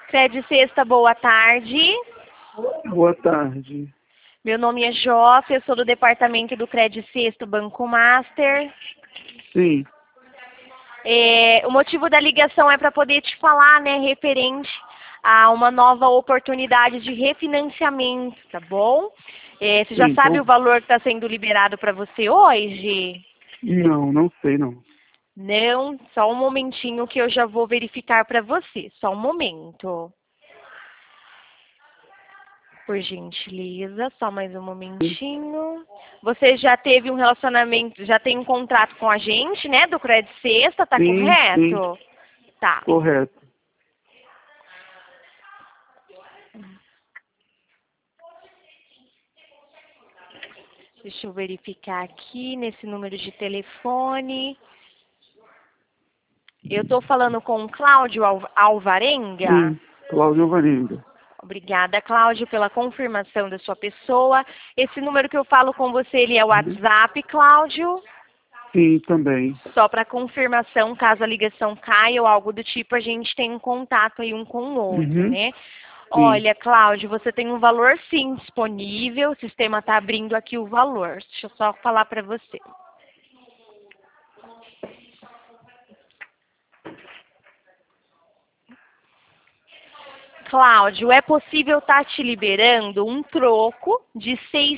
Cred Sexta, boa tarde. Boa tarde. Meu nome é Joff, eu sou do departamento do Cred Sexta Banco Master. Sim. O motivo da ligação é para poder te falar, né, referente a uma nova oportunidade de refinanciamento, tá bom? Você já Sim, sabe o valor que está sendo liberado para você hoje? Não sei não. Não, só um momentinho que eu já vou verificar para você, só um momento. Por gentileza, só mais um momentinho. Você já teve um relacionamento, já tem um contrato com a gente, né, do Cred Sexta, tá Sim, correto? Tá. correto. Deixa eu verificar aqui nesse número de telefone. Eu estou falando com o Cláudio Alvarenga. Sim, Cláudio Alvarenga. Obrigada, Cláudio, pela confirmação da sua pessoa. Esse número que eu falo com você, ele é o WhatsApp, Cláudio? Sim, também. Só para confirmação, caso a ligação caia ou algo do tipo, a gente tem um contato aí um com o outro, né? Sim. Olha, Cláudio, você tem um valor sim disponível, o sistema está abrindo aqui o valor. Deixa eu só falar para você. Cláudio, é possível estar te liberando um troco de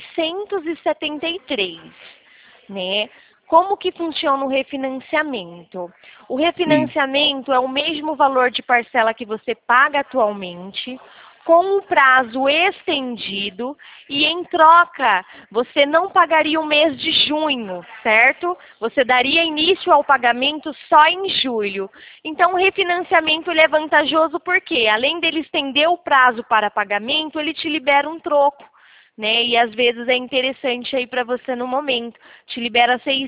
673, né? Como que funciona o refinanciamento? O refinanciamento é o mesmo valor de parcela que você paga atualmente, com um prazo estendido e em troca você não pagaria o mês de junho, certo? Você daria início ao pagamento só em julho. Então o refinanciamento ele é vantajoso porque além dele estender o prazo para pagamento, ele te libera um troco. Né? E às vezes é interessante aí para você no momento. Te libera R$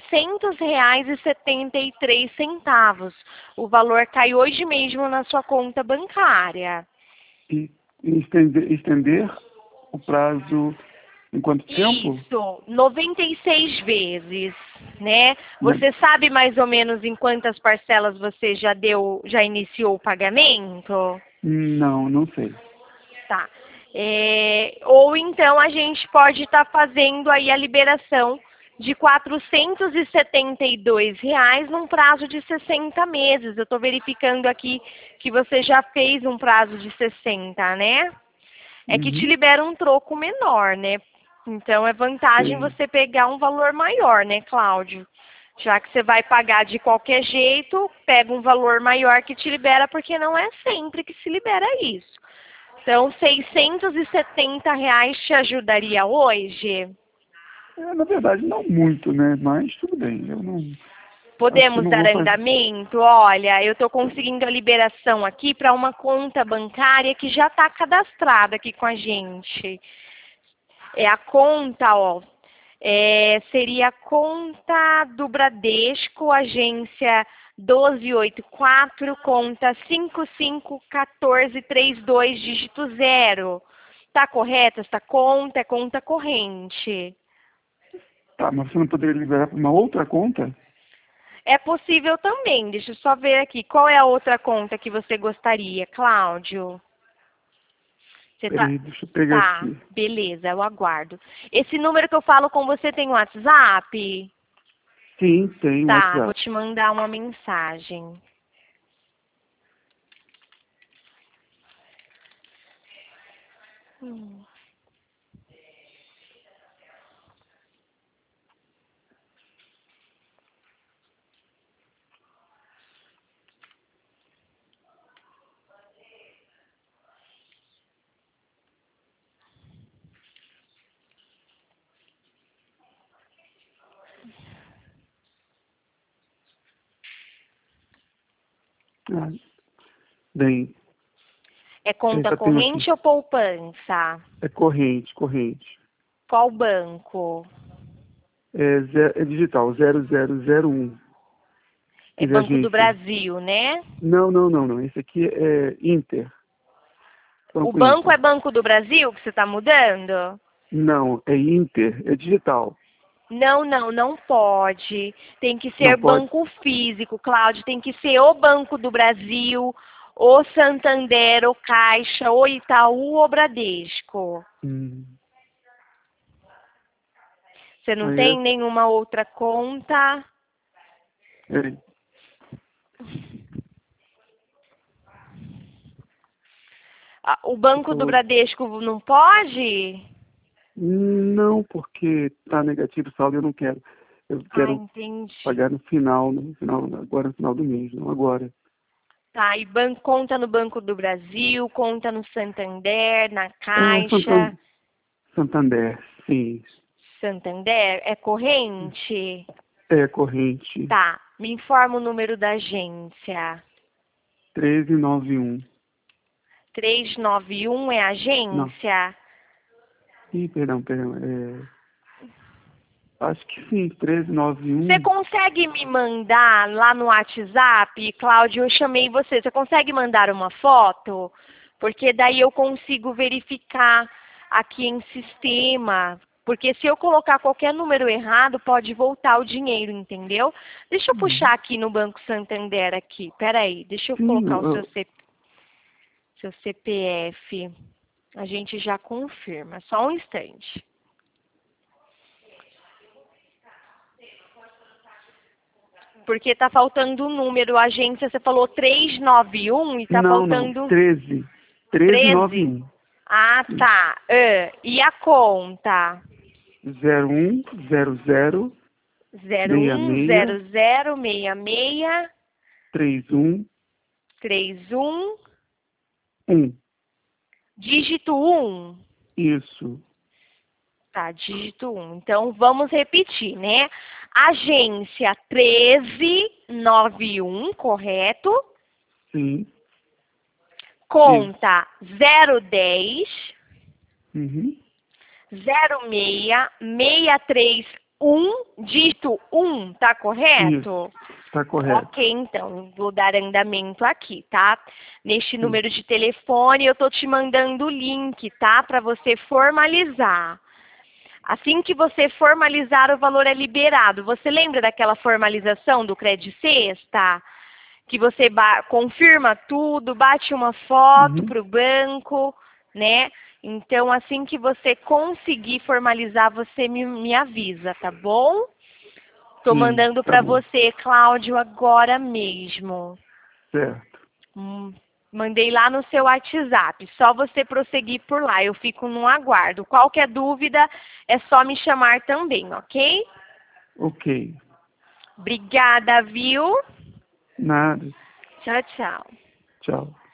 600,73. O valor cai hoje mesmo na sua conta bancária. E estender o prazo em quanto tempo? Isso, 96 vezes, né? Você sabe mais ou menos em quantas parcelas você já iniciou o pagamento? Não sei. Tá. Ou então a gente pode estar fazendo aí a liberação de R$ 472 num prazo de 60 meses. Eu estou verificando aqui que você já fez um prazo de 60, né? É que te libera um troco menor, né? Então é vantagem você pegar um valor maior, né, Cláudio? Já que você vai pagar de qualquer jeito, pega um valor maior que te libera, porque não é sempre que se libera isso. Então, R$ 670 te ajudaria hoje? Na verdade, não muito, né? Mas tudo bem. Eu não. Podemos não dar vou fazer. andamento? Olha, eu estou conseguindo a liberação aqui para uma conta bancária que já está cadastrada aqui com a gente. A conta, ó, seria a conta do Bradesco, agência 1284, conta 551432, dígito 0. Tá correta essa conta? É conta corrente. Tá, mas você não poderia liberar para uma outra conta? É possível também. Deixa eu só ver aqui. Qual é a outra conta que você gostaria, Cláudio? Peraí, deixa eu pegar aqui. Beleza, eu aguardo. Esse número que eu falo com você tem WhatsApp? Sim, tem WhatsApp. Vou te mandar uma mensagem. Bem. É conta corrente ou poupança? É corrente. Qual banco? É digital, 0001. É Banco do Brasil, né? Não. Esse aqui é Inter. O banco é Banco do Brasil que você está mudando? Não, é Inter, é digital. Não pode. Tem que ser banco físico, Cláudio. Tem que ser o Banco do Brasil ou Santander, ou Caixa, ou Itaú, ou Bradesco. Você não Aí tem nenhuma outra conta? é, O Banco do Bradesco não pode? não, porque tá negativo o saldo, eu não quero. Eu quero Entendi. pagar agora no final do mês, não agora. Tá, e conta no Banco do Brasil, conta no Santander, na É, Caixa. Santander, sim. Santander é corrente? É corrente Tá, me informa o número da agência. 1391. 391 é a Não. agência? Perdão. Acho que sim, 1391. Você consegue me mandar lá no WhatsApp, Cláudio, eu chamei você. Você consegue mandar uma foto? Porque daí eu consigo verificar aqui em sistema. Porque se eu colocar qualquer número errado, pode voltar o dinheiro, entendeu? Deixa eu puxar aqui no Banco Santander aqui. Peraí, deixa eu Sim, colocar o seu CPF. A gente já confirma. Só um instante. Porque tá faltando o número. A agência, você falou 391 e tá não, faltando 13. 13. 1391. Ah, tá. E a conta? 0100 010066 31 31 1. dígito 1. Isso. Tá, dígito 1. Então, vamos repetir, né? Agência 1391, correto? Sim. Conta 010 Uhum. 06631, dígito 1, tá correto? Isso. Tá correto. Ok, então, vou dar andamento aqui, tá? Neste Sim. número de telefone, eu tô te mandando o link, tá? Para você formalizar. Assim que você formalizar, o valor é liberado. Você lembra daquela formalização do Credit Sexta? Que você confirma tudo, bate uma foto Uhum. para o banco, né? Então, assim que você conseguir formalizar, você me avisa, tá bom? Tô Sim, mandando tá para bom. você, Cláudio, agora mesmo. Certo. Mandei lá no seu WhatsApp. Só você prosseguir por lá. Eu fico no aguardo. Qualquer dúvida, é só me chamar também, ok? Ok. Obrigada, viu? Nada. Tchau, tchau. Tchau.